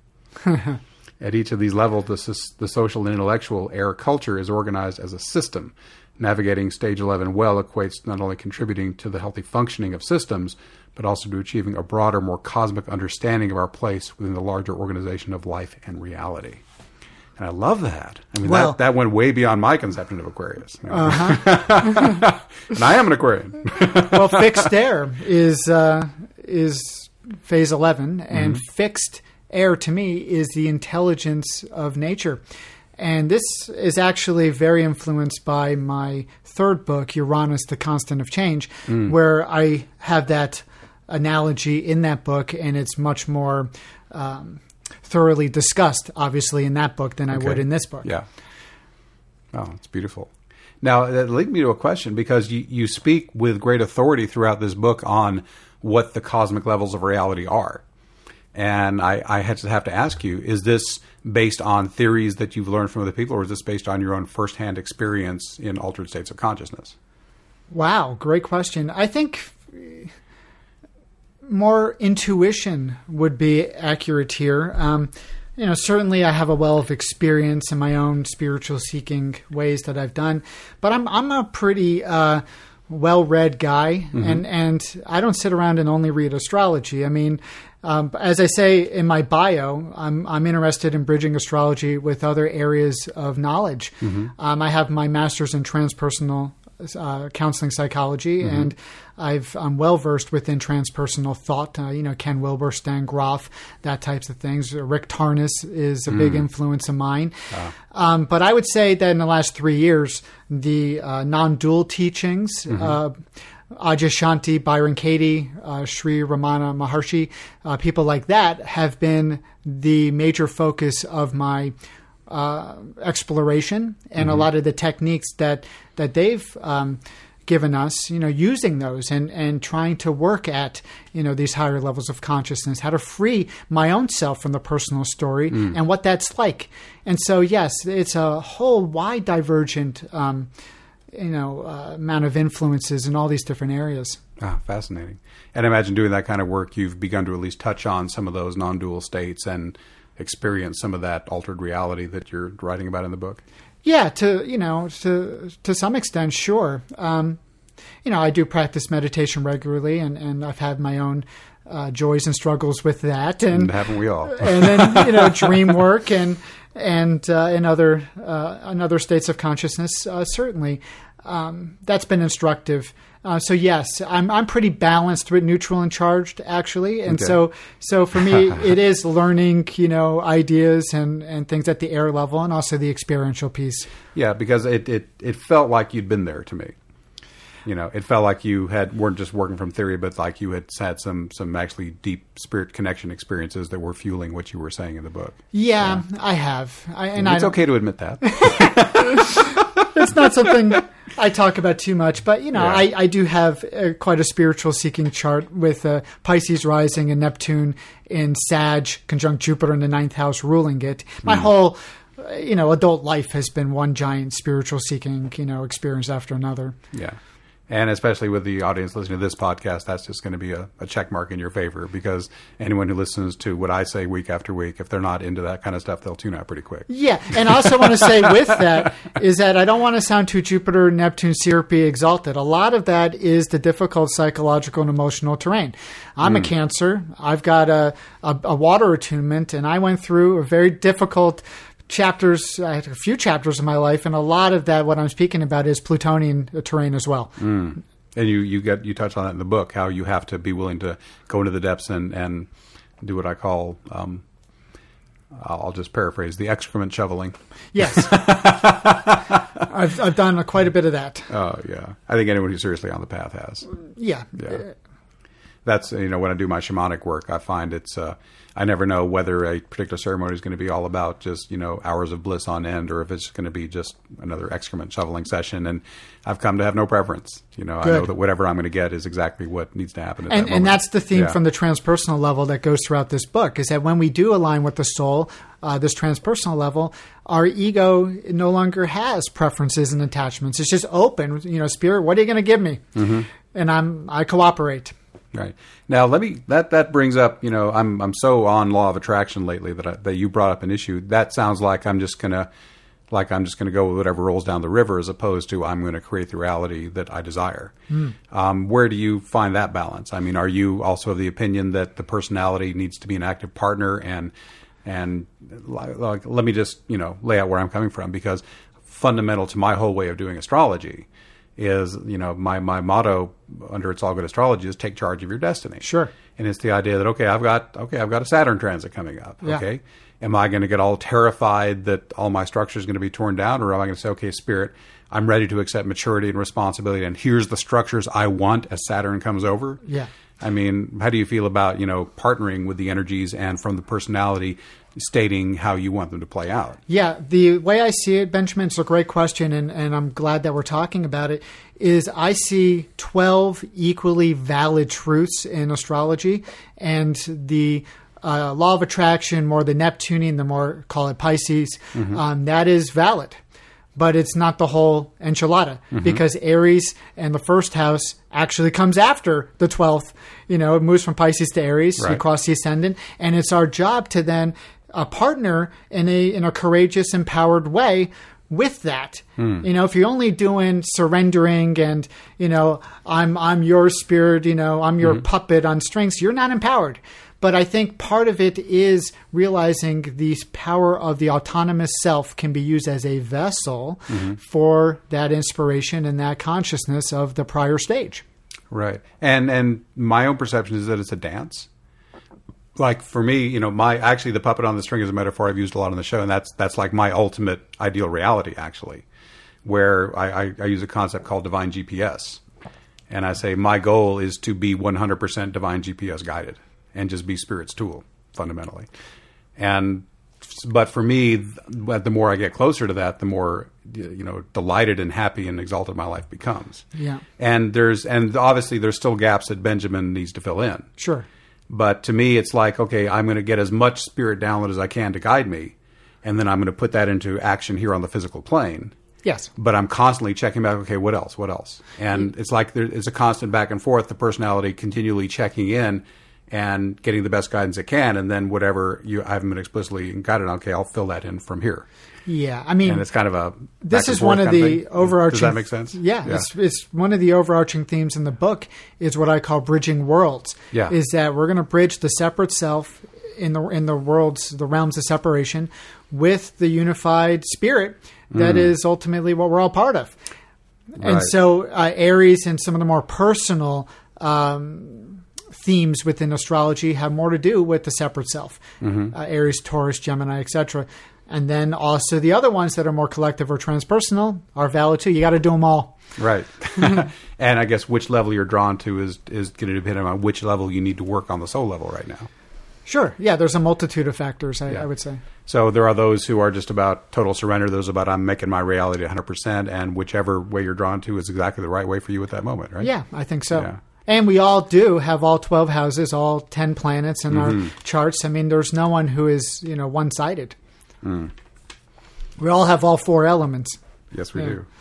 At each of these levels, the, the social and intellectual air culture is organized as a system. Navigating stage eleven well equates to not only contributing to the healthy functioning of systems, but also to achieving a broader, more cosmic understanding of our place within the larger organization of life and reality. And I love that. I mean, well, that, that went way beyond my conception of Aquarius. You know? uh-huh. And I am an Aquarian. Well, fixed air is uh, is phase eleven, and mm-hmm. fixed air to me is the intelligence of nature. And this is actually very influenced by my third book, Uranus, the Constant of Change, mm. where I have that analogy in that book, and it's much more um, thoroughly discussed, obviously, in that book than I okay. would in this book. Yeah. Oh, it's beautiful. Now, that leads me to a question, because you, you speak with great authority throughout this book on what the cosmic levels of reality are. And I, I had to have to ask you, is this based on theories that you've learned from other people, or is this based on your own firsthand experience in altered states of consciousness? Wow, great question. I think more intuition would be accurate here. Um, you know, certainly I have a well of experience in my own spiritual seeking ways that I've done, but I'm I'm a pretty uh, well-read guy, mm-hmm. and, and I don't sit around and only read astrology. I mean, Um, as I say in my bio, I'm, I'm interested in bridging astrology with other areas of knowledge. Mm-hmm. Um, I have my master's in transpersonal uh, counseling psychology, mm-hmm. and I've, I'm well versed within transpersonal thought. Uh, you know, Ken Wilber, Stan Grof, that types of things. Rick Tarnas is a mm. big influence of mine. Ah. Um, but I would say that in the last three years, the uh, non-dual teachings, mm-hmm. uh, Adyashanti, Byron Katie, uh, Sri Ramana Maharshi, uh, people like that have been the major focus of my uh, exploration, and mm-hmm. a lot of the techniques that that they've um, given us, you know, using those and, and trying to work at, you know, these higher levels of consciousness, how to free my own self from the personal story mm. and what that's like. And so, yes, it's a whole wide divergent um you know, uh, amount of influences in all these different areas. Ah, fascinating. And I imagine doing that kind of work, you've begun to at least touch on some of those non-dual states and experience some of that altered reality that you're writing about in the book. Yeah, to, you know, to to some extent, sure. Um, you know, I do practice meditation regularly, and, and I've had my own uh, joys and struggles with that. And, and haven't we all? And then, you know, dream work and and uh, in other uh, in other states of consciousness, uh, certainly. Um, that's been instructive. Uh, so yes, I'm I'm pretty balanced with neutral and charged, actually, and okay. so so for me it is learning, you know, ideas and, and things at the air level, and also the experiential piece. Yeah, because it, it, it felt like you'd been there to me. You know, it felt like you had weren't just working from theory, but like you had had some some actually deep spirit connection experiences that were fueling what you were saying in the book. Yeah, so, I have, I, and it's I okay to admit that. It's not something I talk about too much, but, you know, yeah. I, I do have a, quite a spiritual seeking chart with uh, Pisces rising and Neptune in Sag, conjunct Jupiter in the ninth house, ruling it. My mm. whole, you know, adult life has been one giant spiritual seeking, you know, experience after another. Yeah. And especially with the audience listening to this podcast, that's just going to be a, a check mark in your favor, because anyone who listens to what I say week after week, if they're not into that kind of stuff, they'll tune out pretty quick. Yeah. And I also want to say with that is that I don't want to sound too Jupiter, Neptune, syrupy, exalted. A lot of that is the difficult psychological and emotional terrain. I'm mm. a Cancer. I've got a, a, a water attunement, and I went through a very difficult chapters. I had a few chapters in my life, and a lot of that, what I'm speaking about, is Plutonian terrain as well. Mm. And you you get you touch on that in the book, how you have to be willing to go into the depths and, and do what I call, um, I'll just paraphrase, the excrement shoveling. Yes. I've I've done a, quite a bit of that. Oh, yeah. I think anyone who's seriously on the path has. Yeah. Yeah. That's, you know, when I do my shamanic work, I find it's, uh, I never know whether a particular ceremony is going to be all about just, you know, hours of bliss on end, or if it's going to be just another excrement shoveling session. And I've come to have no preference. You know, Good. I know that whatever I'm going to get is exactly what needs to happen at and, that moment. And that's the theme yeah. from the transpersonal level that goes throughout this book, is that when we do align with the soul, uh, this transpersonal level, our ego no longer has preferences and attachments. It's just open. You know, spirit, what are you going to give me? Mm-hmm. And I'm I cooperate. Right. Now, let me, that, that brings up, you know, I'm, I'm so on law of attraction lately that I, that you brought up an issue. That sounds like I'm just going to, like I'm just going to go with whatever rolls down the river, as opposed to I'm going to create the reality that I desire. Mm. Um, where do you find that balance? I mean, are you also of the opinion that the personality needs to be an active partner? And, and like, let me just, you know, lay out where I'm coming from, because fundamental to my whole way of doing astrology is, you know, my, my motto under It's All Good Astrology is take charge of your destiny. Sure. And it's the idea that, okay, I've got, okay, I've got a Saturn transit coming up. Yeah. Okay. Am I going to get all terrified that all my structure is going to be torn down? Or am I going to say, okay, Spirit, I'm ready to accept maturity and responsibility, and here's the structures I want as Saturn comes over? Yeah. I mean, how do you feel about, you know, partnering with the energies and from the personality stating how you want them to play out? Yeah, the way I see it, Benjamin, it's a great question, and, and I'm glad that we're talking about it, is I see twelve equally valid truths in astrology, and the uh, law of attraction, more the Neptunian, the more, call it Pisces, mm-hmm. um, that is valid. But it's not the whole enchilada, mm-hmm. because Aries and the first house actually comes after the twelfth. You know, it moves from Pisces to Aries, right. You cross the ascendant, and it's our job to then uh, partner in a in a courageous, empowered way with that. Mm. You know, if you're only doing surrendering and, you know, I'm I'm your spirit, you know, I'm your mm-hmm. puppet on strings, you're not empowered. but I think part of it is realizing the power of the autonomous self can be used as a vessel mm-hmm. for that inspiration and that consciousness of the prior stage. Right. And and my own perception is that it's a dance. Like for me, you know, my actually the puppet on the string is a metaphor I've used a lot on the show, and that's that's like my ultimate ideal reality, actually, where I, I, I use a concept called divine G P S. And I say my goal is to be one hundred percent divine G P S guided and just be Spirit's tool, fundamentally. And but for me, the more I get closer to that, the more, you know, delighted and happy and exalted my life becomes. Yeah. And there's and obviously there's still gaps that Benjamin needs to fill in. Sure. But to me, it's like, okay, I'm going to get as much Spirit download as I can to guide me, and then I'm going to put that into action here on the physical plane. Yes. But I'm constantly checking back, okay, what else, what else? And it's like there, it's a constant back and forth, the personality continually checking in and getting the best guidance it can, and then whatever you I haven't been explicitly guided on, okay, I'll fill that in from here. Yeah, I mean, and it's kind of a this is one of the of overarching. Does that make sense? Yeah, yeah. It's, it's one of the overarching themes in the book is what I call bridging worlds. Yeah, is that we're going to bridge the separate self in the in the worlds, the realms of separation, with the unified spirit that mm. is ultimately what we're all part of. Right. And so, uh, Aries and some of the more personal um, themes within astrology have more to do with the separate self. Mm-hmm. Uh, Aries, Taurus, Gemini, et cetera. And then also the other ones that are more collective or transpersonal are valid too. You got to do them all. Right. And I guess which level you're drawn to is, is going to depend on which level you need to work on the soul level right now. Sure. Yeah, there's a multitude of factors, I, yeah. I would say. So there are those who are just about total surrender, those about I'm making my reality one hundred percent, and whichever way you're drawn to is exactly the right way for you at that moment, right? Yeah, I think so. Yeah. And we all do have all twelve houses, all ten planets in mm-hmm. our charts. I mean, there's no one who is, you know, one-sided. Mm. We all have all four elements. Yes, we yeah. do.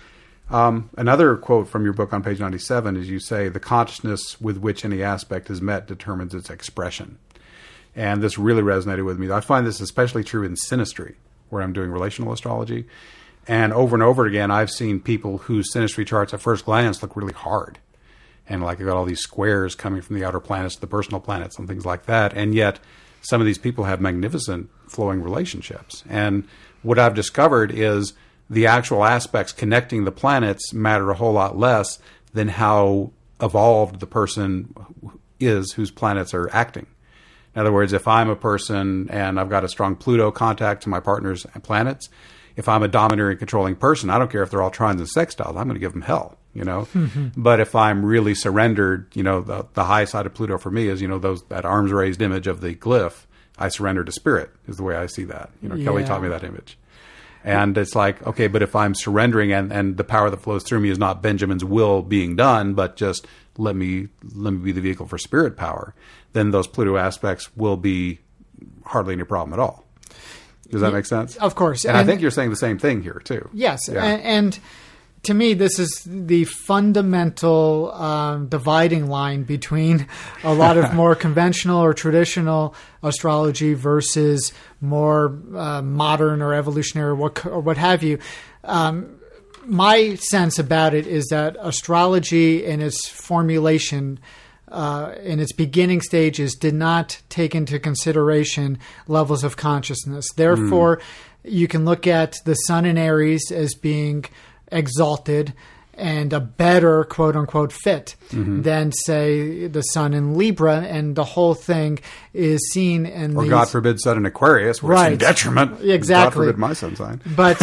Um, another quote from your book on page ninety-seven is you say, the consciousness with which any aspect is met determines its expression. And this really resonated with me. I find this especially true in synastry, where I'm doing relational astrology. And over and over again, I've seen people whose synastry charts at first glance look really hard. And like they've got all these squares coming from the outer planets to the personal planets and things like that. And yet some of these people have magnificent flowing relationships. And what I've discovered is the actual aspects connecting the planets matter a whole lot less than how evolved the person is whose planets are acting. In other words, if I'm a person and I've got a strong Pluto contact to my partner's planets, if I'm a domineering, controlling person, I don't care if they're all trines and sextiles, I'm going to give them hell, you know. Mm-hmm. But if I'm really surrendered, you know, the, the high side of Pluto for me is, you know, those that arms raised image of the glyph, I surrender to spirit is the way I see that. You know, yeah. Kelly taught me that image. And it's like, okay, but if I'm surrendering and, and the power that flows through me is not Benjamin's will being done, but just let me let me be the vehicle for spirit power, then those Pluto aspects will be hardly any problem at all. Does that make sense? Of course. And, and I think you're saying the same thing here, too. Yes. Yeah. And, and to me, this is the fundamental um, dividing line between a lot of more conventional or traditional astrology versus more uh, modern or evolutionary or what, or what have you. Um, my sense about it is that astrology in its formulation Uh, in its beginning stages did not take into consideration levels of consciousness. Therefore, mm. you can look at the sun in Aries as being exalted and a better quote-unquote fit mm-hmm. than, say, the sun in Libra, and the whole thing is seen in Or these... God forbid sun in Aquarius, where right. it's in detriment. Exactly. God forbid my sun sign. But,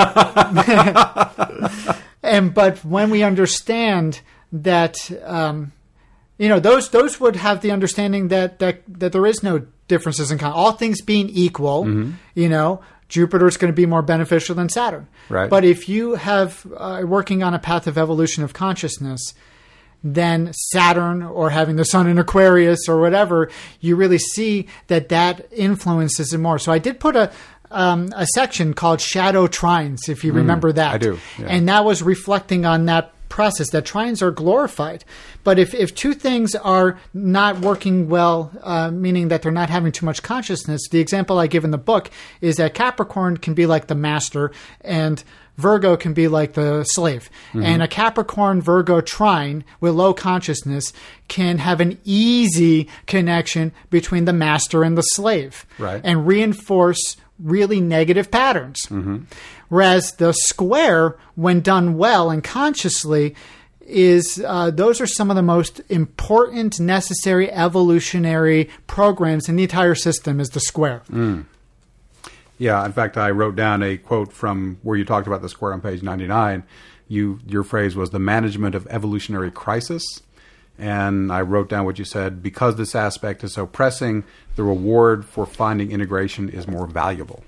and, but when we understand that... Um, You know, those those would have the understanding that that, that there is no differences in con- all things being equal. Mm-hmm. You know, Jupiter's going to be more beneficial than Saturn. Right. But if you have uh, working on a path of evolution of consciousness, then Saturn or having the sun in Aquarius or whatever, you really see that that influences it more. So I did put a um, a section called Shadow Trines, if you mm, remember that. I do. Yeah. And that was reflecting on that process, that trines are glorified. But if, if two things are not working well, uh, meaning that they're not having too much consciousness, the example I give in the book is that Capricorn can be like the master and Virgo can be like the slave. Mm-hmm. And a Capricorn Virgo trine with low consciousness can have an easy connection between the master and the slave, right, and reinforce really negative patterns. Mm-hmm. Whereas the square, when done well and consciously, is uh, those are some of the most important, necessary evolutionary programs in the entire system is the square. Mm. Yeah, in fact, I wrote down a quote from where you talked about the square on page ninety-nine. You, your phrase was the management of evolutionary crisis. And I wrote down what you said, because this aspect is so pressing, the reward for finding integration is more valuable.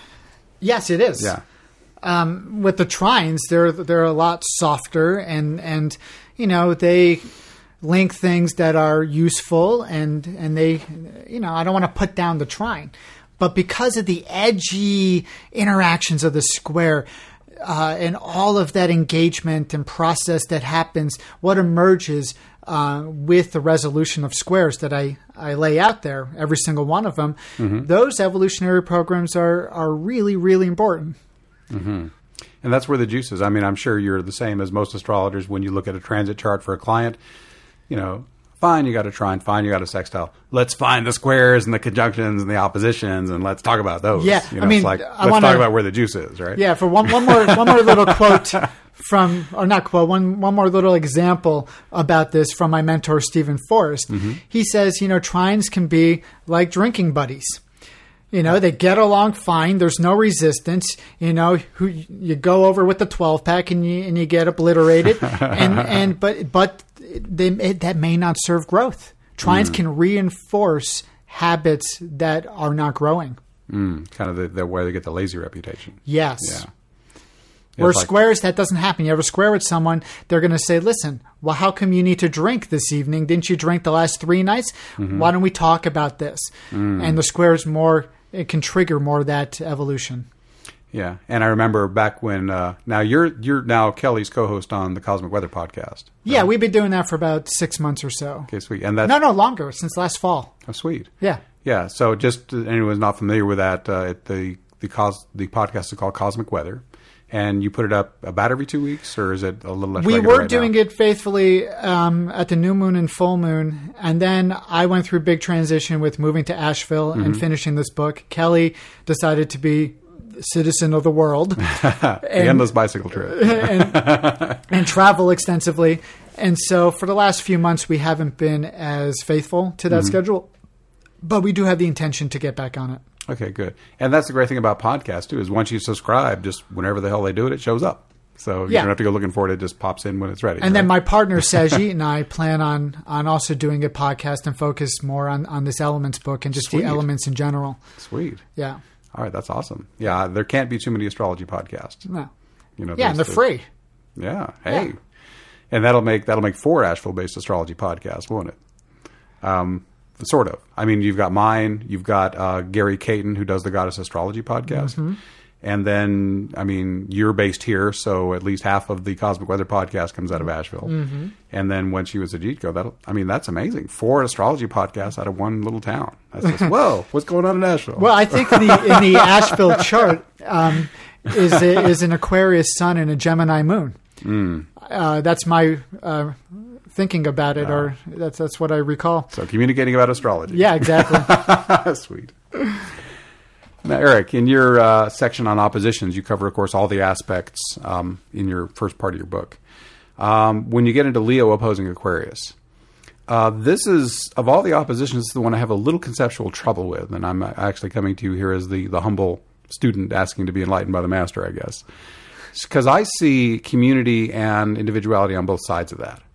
Yes, it is. Yeah. Um, with the trines, they're they're a lot softer, and and you know they link things that are useful, and and they, you know, I don't want to put down the trine, but because of the edgy interactions of the square. Uh, and all of that engagement and process that happens, what emerges uh, with the resolution of squares that I, I lay out there, every single one of them, mm-hmm. those evolutionary programs are, are really, really important. Mm-hmm. And that's where the juice is. I mean, I'm sure you're the same as most astrologers when you look at a transit chart for a client. You know, fine, you got a trine, fine, you got a sextile. Let's find the squares and the conjunctions and the oppositions, and let's talk about those. Yeah, you know, I mean, it's like, I let's wanna, talk about where the juice is, right? Yeah, for one, one more, one more little quote from, or not quote, one, one more little example about this from my mentor Stephen Forrest. Mm-hmm. He says, you know, trines can be like drinking buddies. You know, they get along fine. There's no resistance. You know, who you go over with the twelve pack and you and you get obliterated. and and but but they it, that may not serve growth. Trines mm. can reinforce habits that are not growing. Mm, kind of the, the where they get the lazy reputation. Yes. Yeah. Where like, squares, that doesn't happen. You have a square with someone, they're going to say, listen, well, how come you need to drink this evening? Didn't you drink the last three nights? Mm-hmm. Why don't we talk about this? Mm. And the square is more, it can trigger more of that evolution. Yeah. And I remember back when, uh, now you're you're now Kelly's co-host on the Cosmic Weather podcast. Right? Yeah, we've been doing that for about six months or so. Okay, sweet. And that's, no, no, longer, since last fall. Oh, sweet. Yeah. Yeah. So just uh, anyone's not familiar with that, uh, the the cos- the podcast is called Cosmic Weather. And you put it up about every two weeks, or is it a little less we regular were right doing now? It faithfully um, at the new moon and full moon. And then I went through a big transition with moving to Asheville mm-hmm. and finishing this book. Kelly decided to be citizen of the world. The and, endless bicycle trip. and, and travel extensively. And so for the last few months, we haven't been as faithful to that mm-hmm. schedule. But we do have the intention to get back on it. Okay, good. And that's the great thing about podcasts, too, is once you subscribe, just whenever the hell they do it, it shows up. So you yeah. don't have to go looking for it. It just pops in when it's ready. And right? then my partner, Sajid, and I plan on, on also doing a podcast and focus more on, on this elements book and just Sweet. the elements in general. Sweet. Yeah. All right, that's awesome. Yeah, there can't be too many astrology podcasts. No. You know, yeah, and they're the, free. Yeah. Hey. Yeah. And that'll make that'll make four Asheville-based astrology podcasts, won't it? Um Sort of. I mean, you've got mine. You've got uh, Gary Caton, who does the Goddess Astrology podcast. Mm-hmm. And then, I mean, you're based here, so at least half of the Cosmic Weather podcast comes out of Asheville. Mm-hmm. And then once you was at Ajitco, that'll, I mean, that's amazing. Four astrology podcasts out of one little town. That's just, whoa, what's going on in Asheville? Well, I think in the, in the Asheville chart um, is, a, is an Aquarius sun and a Gemini moon. Mm. Uh, that's my... Uh, thinking about it, uh, or that's that's what I recall. So communicating about astrology. Yeah, exactly. Sweet. Now, Eric, in your uh, section on oppositions, you cover, of course, all the aspects um, in your first part of your book. Um, when you get into Leo opposing Aquarius, uh, this is, of all the oppositions, the one I have a little conceptual trouble with, and I'm actually coming to you here as the, the humble student asking to be enlightened by the master, I guess. Because I see community and individuality on both sides of that.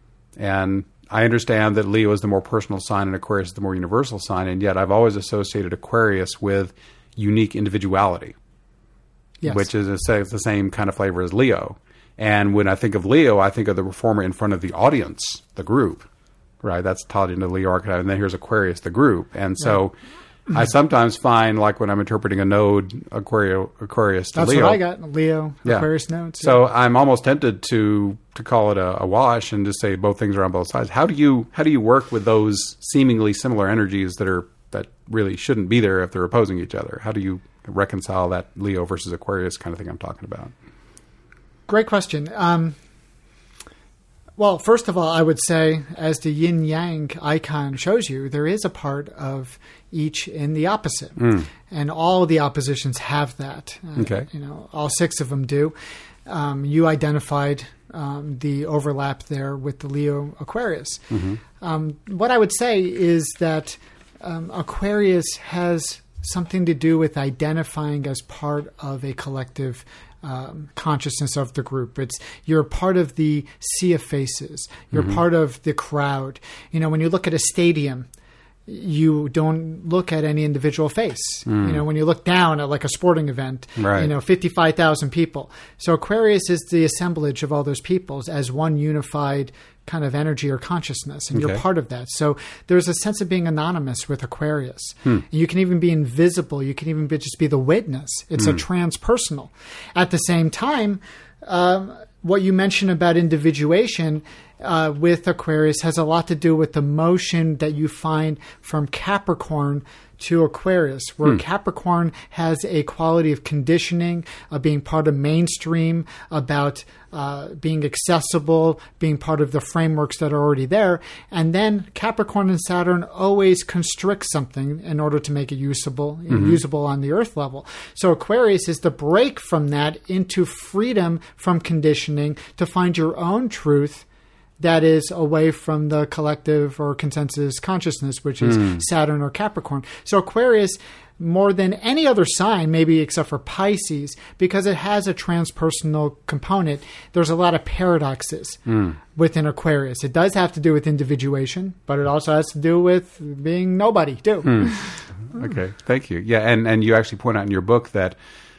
And I understand that Leo is the more personal sign and Aquarius is the more universal sign, and yet I've always associated Aquarius with unique individuality, yes. which is a, the same kind of flavor as Leo. And when I think of Leo, I think of the reformer in front of the audience, the group, right? That's tied into the Leo archetype. And then here's Aquarius, the group. And so I sometimes find, like when I'm interpreting a node, Aquario, Aquarius to That's Leo. what I got, Leo, Yeah. Aquarius nodes. So I'm almost tempted to to call it a, a wash and just say both things are on both sides. How do you how do you work with those seemingly similar energies that are that really shouldn't be there if they're opposing each other? How do you reconcile that Leo versus Aquarius kind of thing I'm talking about? Great question. Um, well, first of all, I would say, as the yin yang icon shows you, there is a part of each in the opposite, Mm. and all the oppositions have that. Uh, Okay. You know, all six of them do. Um, you identified um, the overlap there with the Leo Aquarius. Mm-hmm. Um, what I would say is that um, Aquarius has something to do with identifying as part of a collective um, consciousness of the group. It's you're part of the sea of faces. You're Mm-hmm. part of the crowd. You know, when you look at a stadium, you don't look at any individual face. Mm. You know, when you look down at like a sporting event, Right. you know, fifty-five thousand people. So Aquarius is the assemblage of all those peoples as one unified kind of energy or consciousness, and Okay. you're part of that. So there's a sense of being anonymous with Aquarius. You can even be invisible. You can even be, just be the witness. It's a transpersonal. At the same time, um, what you mentioned about individuation uh, with Aquarius has a lot to do with the motion that you find from Capricorn to Aquarius, where Capricorn has a quality of conditioning, of being part of mainstream, about uh, being accessible, being part of the frameworks that are already there. And then Capricorn and Saturn always constrict something in order to make it usable, usable on the Earth level. So Aquarius is the break from that into freedom from conditioning to find your own truth that is away from the collective or consensus consciousness, which is Saturn or Capricorn. So Aquarius, more than any other sign, maybe except for Pisces, because it has a transpersonal component, there's a lot of paradoxes within Aquarius. It does have to do with individuation, but it also has to do with being nobody, too. Okay, thank you. Yeah, and, and you actually point out in your book that,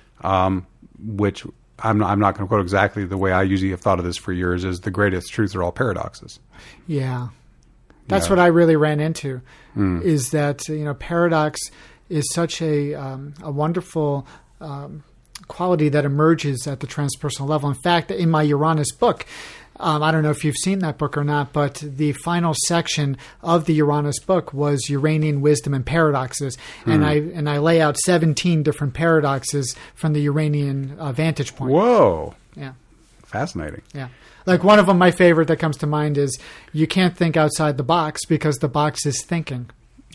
um, which I'm not, I'm not going to quote exactly the way I usually have thought of this for years, is the greatest truths are all paradoxes. Yeah. That's Yeah. what I really ran into, is that, you know, paradox is such a, um, a wonderful um, quality that emerges at the transpersonal level. In fact, in my Uranus book, um, I don't know if you've seen that book or not, but the final section of the Uranus book was Uranian wisdom and paradoxes, and I and I lay out seventeen different paradoxes from the Uranian uh, vantage point. Whoa, Yeah. fascinating. Yeah. Like one of them, my favorite that comes to mind is you can't think outside the box because the box is thinking.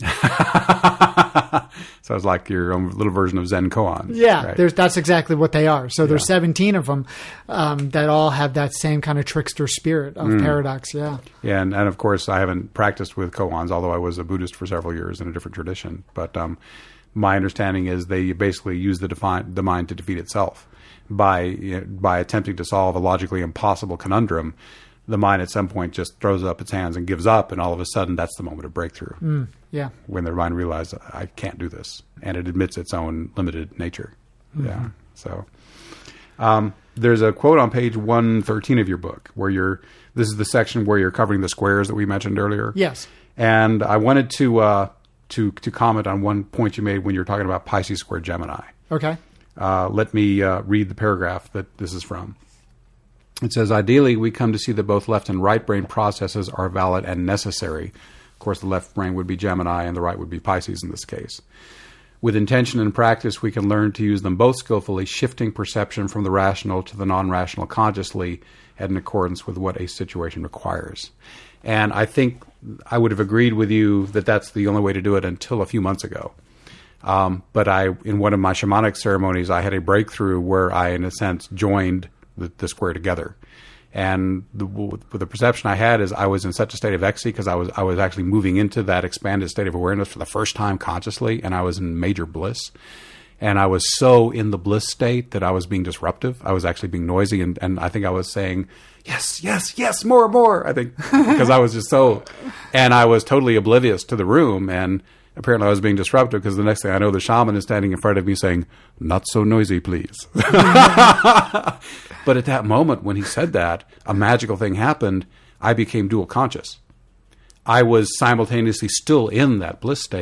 So it's like your own little version of Zen koans. Yeah, right? there's, that's exactly what they are. So there's Yeah. seventeen of them um, that all have that same kind of trickster spirit of paradox. Yeah. Yeah, and, and of course, I haven't practiced with koans, although I was a Buddhist for several years in a different tradition. But um, my understanding is they basically use the, defi- the mind to defeat itself by you know, by attempting to solve a logically impossible conundrum. The mind at some point just throws up its hands and gives up, and all of a sudden, that's the moment of breakthrough. Mm, yeah. When their mind realizes, I can't do this, and it admits its own limited nature. Mm-hmm. Yeah. So um, there's a quote on page one thirteen of your book where you're. This is the section where you're covering the squares that we mentioned earlier. Yes. And I wanted to uh, to to comment on one point you made when you were talking about Pisces squared Gemini. Okay. Uh, let me uh, read the paragraph that this is from. It says, ideally, we come to see that both left and right brain processes are valid and necessary. Of course, the left brain would be Gemini and the right would be Pisces in this case. With intention and practice, we can learn to use them both skillfully, shifting perception from the rational to the non-rational consciously and in accordance with what a situation requires. And I think I would have agreed with you that that's the only way to do it until a few months ago. Um, but I, in one of my shamanic ceremonies, I had a breakthrough where I, in a sense, joined the, the square together. And the, the perception I had is I was in such a state of ecstasy because I was I was actually moving into that expanded state of awareness for the first time consciously, and I was in major bliss. And I was so in the bliss state that I was being disruptive. I was actually being noisy, and, and I think I was saying, yes, yes, yes, more, more, I think, because I was just so, and I was totally oblivious to the room, and apparently I was being disruptive because the next thing I know, the shaman is standing in front of me saying, not so noisy, please. But at that moment when he said that, a magical thing happened. I became dual conscious. I was simultaneously still in that bliss state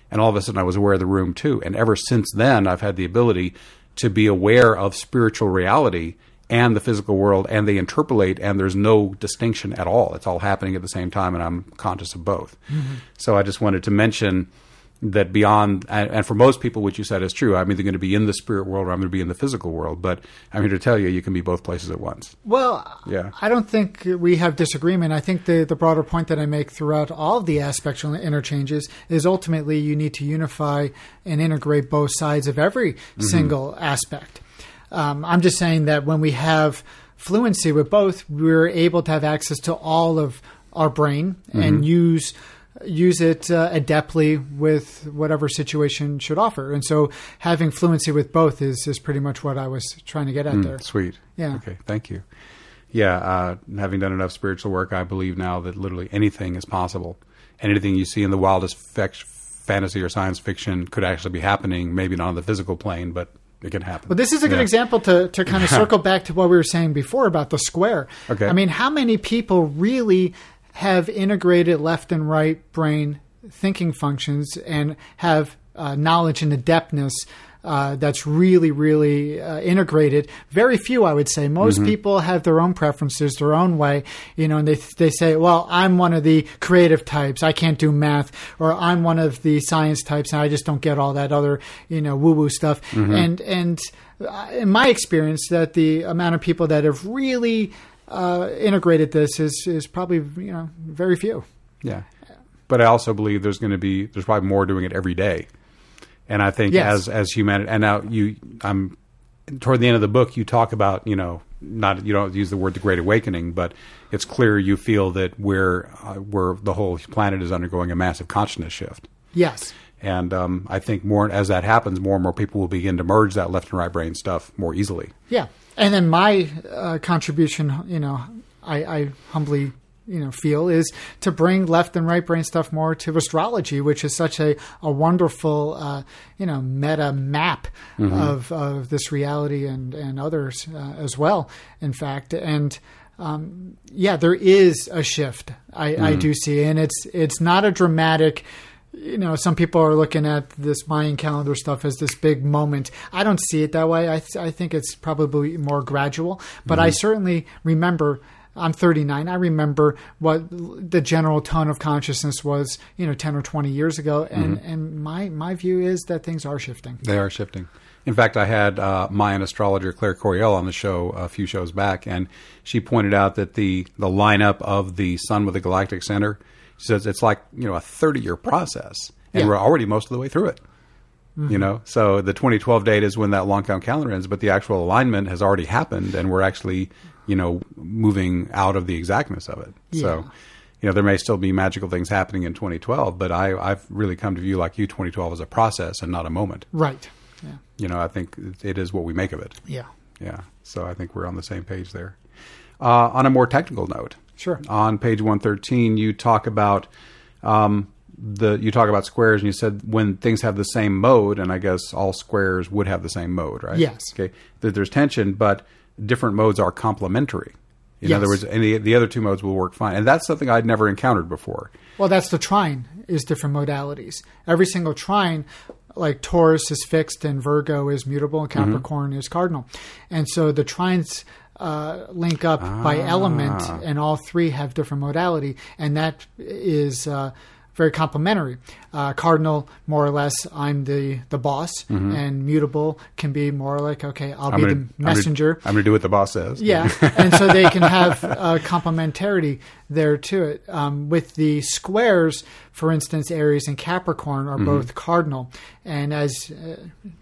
and all of a sudden I was aware of the room too. And ever since then, I've had the ability to be aware of spiritual reality and the physical world, and they interpolate, and there's no distinction at all. It's all happening at the same time, and I'm conscious of both. Mm-hmm. So I just wanted to mention that beyond, and, and for most people, what you said is true. I'm either going to be in the spirit world or I'm going to be in the physical world. But I'm here to tell you, you can be both places at once. Well, yeah. I don't think we have disagreement. I think the, the broader point that I make throughout all of the aspectual interchanges is ultimately you need to unify and integrate both sides of every mm-hmm. single aspect. Um, I'm just saying that when we have fluency with both, we're able to have access to all of our brain mm-hmm. and use use it uh, adeptly with whatever situation should offer. And so having fluency with both is, is pretty much what I was trying to get at mm, there. Sweet. Yeah. Okay, thank you. Yeah, uh, having done enough spiritual work, I believe now that literally anything is possible. And anything you see in the wildest f- fantasy or science fiction could actually be happening, maybe not on the physical plane, but it can happen. Well, this is a good yeah. example to, to kind of circle back to what we were saying before about the square. Okay. I mean, how many people really have integrated left and right brain thinking functions and have uh, knowledge and adeptness uh, that's really, really uh, integrated? Very few, I would say. Most mm-hmm. people have their own preferences, their own way, you know, and they they say, well, I'm one of the creative types. I can't do math. Or I'm one of the science types, and I just don't get all that other, you know, woo-woo stuff. Mm-hmm. And, and in my experience, that the amount of people that have really uh, integrated this is, is probably, you know, very few. Yeah. But I also believe there's going to be, there's probably more doing it every day. And I think yes. as as humanity, and now you, I'm toward the end of the book, you talk about, you know, not you don't use the word the Great Awakening, but it's clear you feel that we're uh, we're the whole planet is undergoing a massive consciousness shift. Yes, and um, I think more as that happens, more and more people will begin to merge that left and right brain stuff more easily. Yeah, and then my uh, contribution, you know, I, I humbly. you know, feel is to bring left and right brain stuff more to astrology, which is such a, a wonderful, uh, you know, meta map mm-hmm. of, of this reality and, and others uh, as well, in fact. And, um, yeah, there is a shift I, mm-hmm. I do see, and it's, it's not a dramatic, you know, some people are looking at this Mayan calendar stuff as this big moment. I don't see it that way. I, th- I think it's probably more gradual, but mm-hmm. I certainly remember I'm thirty-nine. I remember what the general tone of consciousness was, you know, ten or twenty years ago. And, mm-hmm. and my, my view is that things are shifting. They are shifting. In fact, I had uh, Mayan astrologer Claire Coriel on the show a few shows back, and she pointed out that the, the lineup of the sun with the galactic center, she says it's like, you know, a thirty-year process, and yeah. we're already most of the way through it. Mm-hmm. You know, so the twenty twelve date is when that long count calendar ends, but the actual alignment has already happened, and we're actually, you know, moving out of the exactness of it. Yeah. So, you know, there may still be magical things happening in twenty twelve, but I, I've really come to view like you, twenty twelve as a process and not a moment. Right. Yeah. You know, I think it is what we make of it. Yeah. Yeah. So I think we're on the same page there. Uh, on a more technical note, sure. On page one thirteen, you talk about um, the you talk about squares, and you said when things have the same mode, and I guess all squares would have the same mode, right? Yes. Okay. That there's tension, but different modes are complementary. In yes. other words, any the other two modes will work fine, and that's something I'd never encountered before. Well, that's the trine is different modalities. Every single trine, like Taurus is fixed and Virgo is mutable and Capricorn mm-hmm. is cardinal, and so the trines uh, link up ah. by element, and all three have different modality, and that is uh, very complementary. Uh, cardinal, more or less, I'm the, the boss, mm-hmm. and mutable can be more like, okay, I'll I'm be gonna, the messenger. I'm going to do what the boss says. Yeah, and so they can have uh, complementarity there to it. Um, with the squares, for instance, Aries and Capricorn are mm-hmm. both cardinal, and as uh,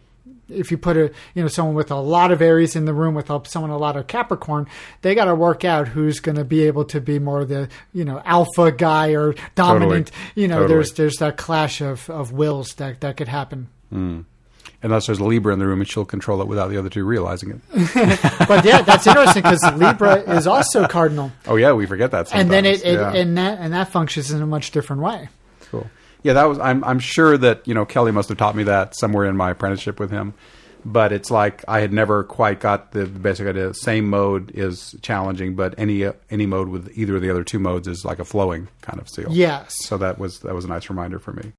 if you put a you know someone with a lot of Aries in the room with a, someone a lot of Capricorn, they got to work out who's going to be able to be more the you know alpha guy or dominant. Totally. You know, totally. there's there's that clash of, of wills that that could happen. Mm. Unless there's a Libra in the room, and she'll control it without the other two realizing it. But yeah, that's interesting because Libra is also cardinal. Oh yeah, we forget that sometimes. And then it, it yeah. and that and that functions in a much different way. Cool. Yeah, that was. I'm. I'm sure that you know Kelly must have taught me that somewhere in my apprenticeship with him, but it's like I had never quite got the basic idea. Same mode is challenging, but any uh, any mode with either of the other two modes is like a flowing kind of seal. Yes. So that was that was a nice reminder for me.